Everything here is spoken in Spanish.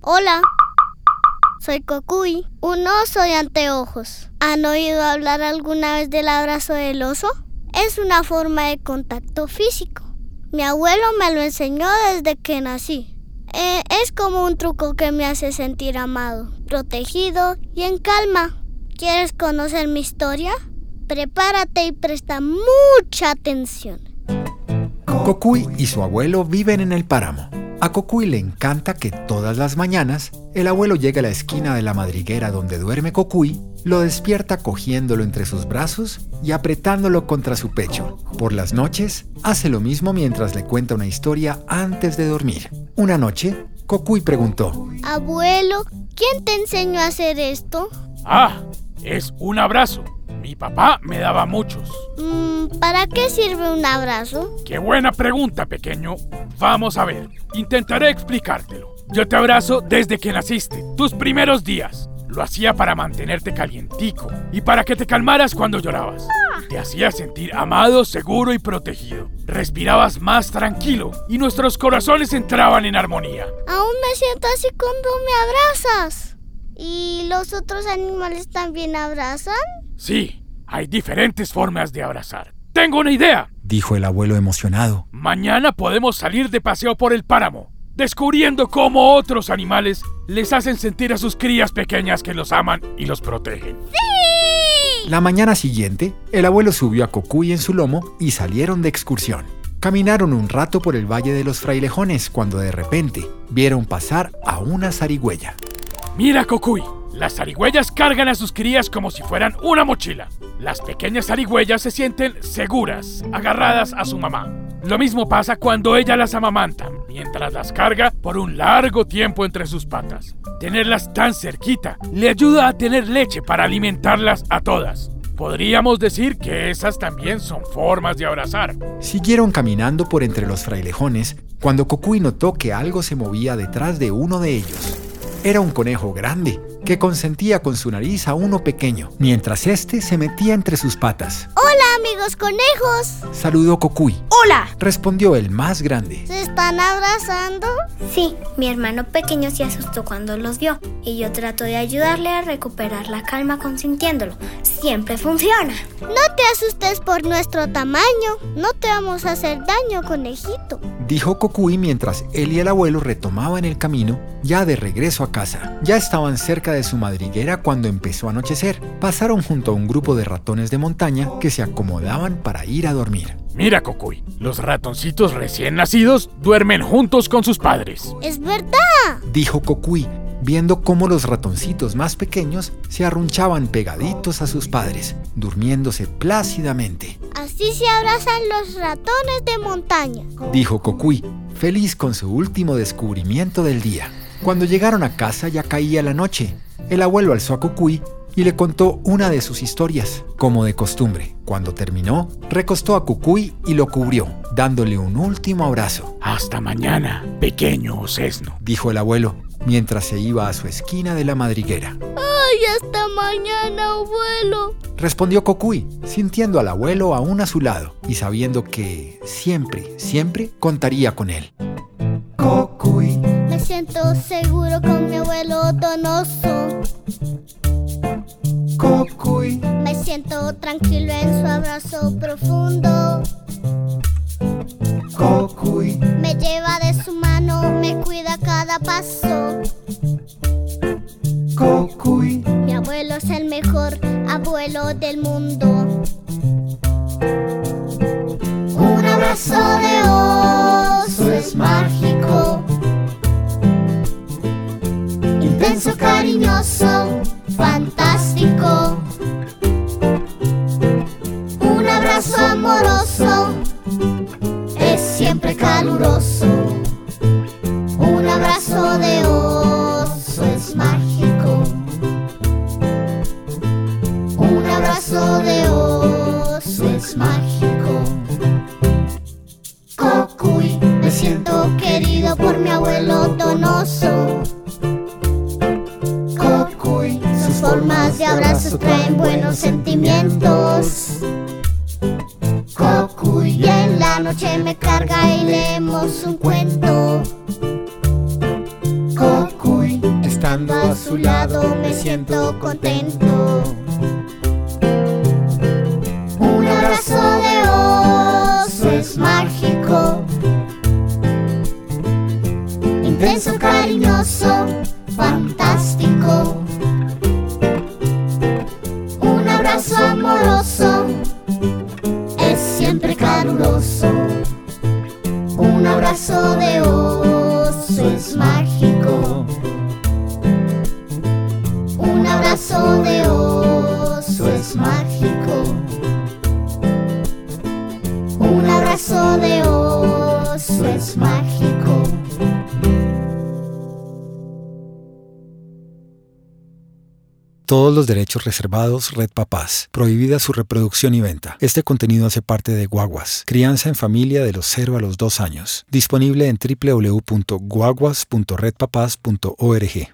Hola, soy Cocuy, un oso de anteojos. ¿Han oído hablar alguna vez del abrazo del oso? Es una forma de contacto físico. Mi abuelo me lo enseñó desde que nací. Es como un truco que me hace sentir amado, protegido y en calma. ¿Quieres conocer mi historia? Prepárate y presta mucha atención. Cocuy y su abuelo viven en el páramo. A Cocuy le encanta que todas las mañanas el abuelo llegue a la esquina de la madriguera donde duerme Cocuy, lo despierta cogiéndolo entre sus brazos y apretándolo contra su pecho. Por las noches, hace lo mismo mientras le cuenta una historia antes de dormir. Una noche, Cocuy preguntó: Abuelo, ¿quién te enseñó a hacer esto? Es un abrazo. Mi papá me daba muchos. ¿Para qué sirve un abrazo? ¡Qué buena pregunta, pequeño! Vamos a ver, intentaré explicártelo. Yo te abrazo desde que naciste, tus primeros días. Lo hacía para mantenerte calientico y para que te calmaras cuando llorabas. Te hacía sentir amado, seguro y protegido. Respirabas más tranquilo y nuestros corazones entraban en armonía. Aún me siento así cuando me abrazas. ¿Y los otros animales también abrazan? Sí, hay diferentes formas de abrazar. ¡Tengo una idea!, dijo el abuelo emocionado. Mañana podemos salir de paseo por el páramo, descubriendo cómo otros animales les hacen sentir a sus crías pequeñas que los aman y los protegen. ¡Sí! La mañana siguiente, el abuelo subió a Cocuy en su lomo y salieron de excursión. Caminaron un rato por el Valle de los Frailejones cuando de repente vieron pasar a una zarigüeya. ¡Mira, Cocuy! Las zarigüeyas cargan a sus crías como si fueran una mochila. Las pequeñas zarigüeyas se sienten seguras, agarradas a su mamá. Lo mismo pasa cuando ella las amamanta, mientras las carga por un largo tiempo entre sus patas. Tenerlas tan cerquita le ayuda a tener leche para alimentarlas a todas. Podríamos decir que esas también son formas de abrazar. Siguieron caminando por entre los frailejones cuando Cocuy notó que algo se movía detrás de uno de ellos. Era un conejo grande que consentía con su nariz a uno pequeño, mientras este se metía entre sus patas. ¡Hola, amigos conejos! Saludó Cocuy. ¡Hola!, respondió el más grande. ¿Se están abrazando? Sí, mi hermano pequeño se asustó cuando los vio y yo trato de ayudarle a recuperar la calma consintiéndolo. Siempre funciona. No te asustes por nuestro tamaño. No te vamos a hacer daño, conejito, dijo Cocuy mientras él y el abuelo retomaban el camino, ya de regreso a casa. Ya estaban cerca de su madriguera cuando empezó a anochecer. Pasaron junto a un grupo de ratones de montaña que se acomodaban para ir a dormir. Mira, Cocuy, los ratoncitos recién nacidos duermen juntos con sus padres. ¡Es verdad!, dijo Cocuy, viendo cómo los ratoncitos más pequeños se arrunchaban pegaditos a sus padres, durmiéndose plácidamente. Así se abrazan los ratones de montaña, dijo Cocuy, feliz con su último descubrimiento del día. Cuando llegaron a casa ya caía la noche. El abuelo alzó a Cocuy y le contó una de sus historias, como de costumbre. Cuando terminó, recostó a Cocuy y lo cubrió, dándole un último abrazo. Hasta mañana, pequeño osesno, dijo el abuelo, mientras se iba a su esquina de la madriguera. ¡Ay, hasta mañana, abuelo!, respondió Cocuy, sintiendo al abuelo aún a su lado y sabiendo que siempre contaría con él. Cocuy. Me siento seguro con mi abuelo donoso. Cocuy. Me siento tranquilo en su abrazo profundo. Cocuy. Me lleva de su mano, me cuida cada paso. Cocuy. Mi abuelo es el mejor abuelo del mundo. Un abrazo de oso es mágico, intenso, cariñoso, fantástico. Un abrazo amoroso es siempre caluroso. Un abrazo de oso es mágico. Un abrazo de oso es mágico. Cocuy, me siento querido por mi abuelo donoso. Cocuy, sus formas de abrazos traen buenos sentimientos. Cocuy, y en la noche me carga y leemos un cuento. Cocuy, Estando a su lado me siento contento. Un abrazo de oso es mágico, intenso, cariñoso, fantástico. Un abrazo amoroso es siempre caluroso. Un abrazo de oso es mágico. Un abrazo de oso es mágico. Un abrazo de oso es mágico. Todos los derechos reservados. Red Papás. Prohibida su reproducción y venta. Este contenido hace parte de Guaguas, crianza en familia de los 0 a los 2 años. Disponible en www.guaguas.redpapás.org.